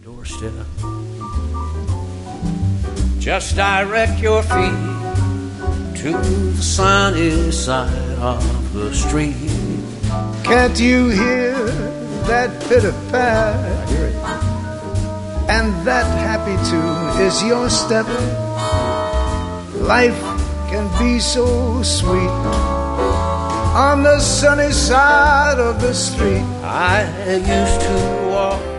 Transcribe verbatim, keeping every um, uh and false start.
doorstep. Just direct your feet to the sunny side of the street. Can't you hear that pitter-pat? I hear it. And that happy tune is your step. Life can be so sweet on the sunny side of the street. I used to walk